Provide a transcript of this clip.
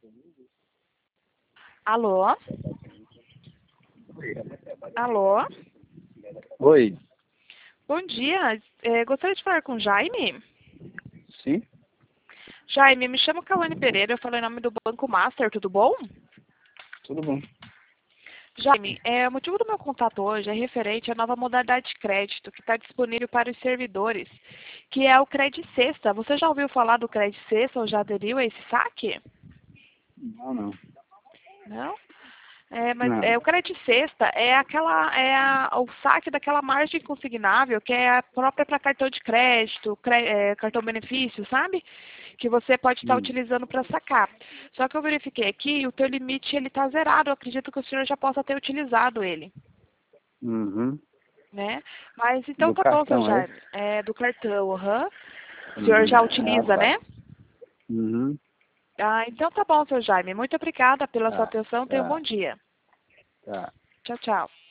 Alô? Alô? Oi, Bom dia. Gostaria de falar com o Jaime? sim? Jaime, me chamo Cauane Pereira, eu falo em nome do Banco Master, tudo bom? Tudo bom. Jaime, o motivo do meu contato hoje é referente à nova modalidade de crédito que está disponível para os servidores, que é o Credit Sexta. Você já ouviu falar do Credit Sexta ou já aderiu a esse saque? Não. Não? Não. O Credit Sexta o saque daquela margem consignável que é a própria para cartão de crédito, cartão benefício, sabe? Que você pode estar Hum. utilizando para sacar. Só que eu verifiquei aqui e o teu limite ele está zerado. Eu acredito que o senhor já possa ter utilizado ele, Uhum. né? Mas então Do tá bom, seu cartão, é Jaime. isso? Do cartão, aham. O senhor Uhum. já Ah, utiliza, tá. né? Uhum. Ah, então tá bom, seu Jaime. Muito obrigada pela sua Tá, atenção. Tenha um bom tá, dia. tá. Tchau, tchau.